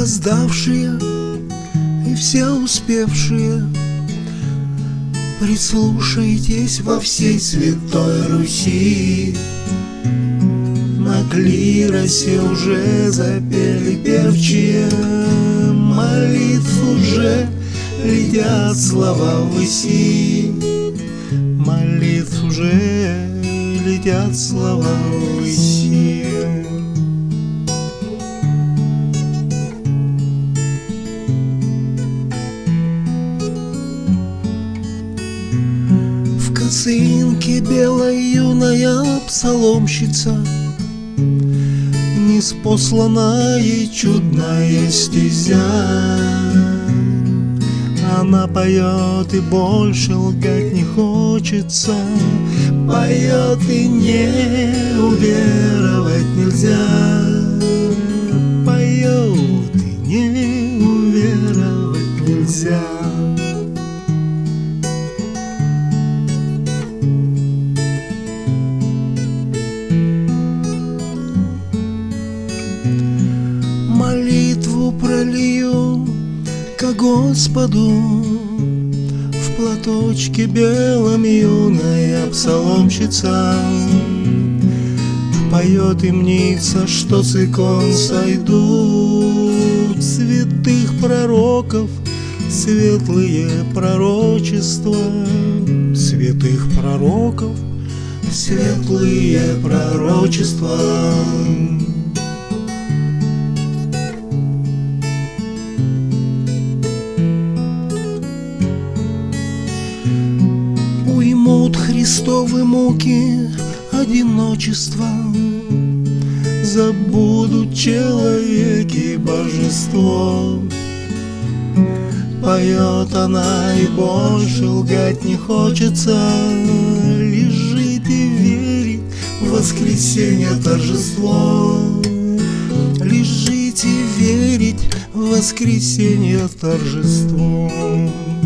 опоздавшие и все успевшие, прислушайтесь во всей святой Руси. На клиросе уже запели певчие, молитв уже летят слова ввыси. Молитв уже летят слова ввыси. В косынке белой юная псаломщица, неспосланная и чудная стезя. Она поет, и больше лгать не хочется, поет, и не уверовать нельзя. Поет, и не уверовать нельзя. Молитву пролью ко Господу, в платочке белом юная псаломщица поет, и мнится, что с икон сойдут святых пророков светлые пророчества, святых пророков светлые пророчества. Уймут Христовы муки одиночества, забудут человеки божество. Поет она, и больше лгать не хочется, лишь жить и верить в воскресенье торжество. Лишь жить и верить в воскресенье торжество.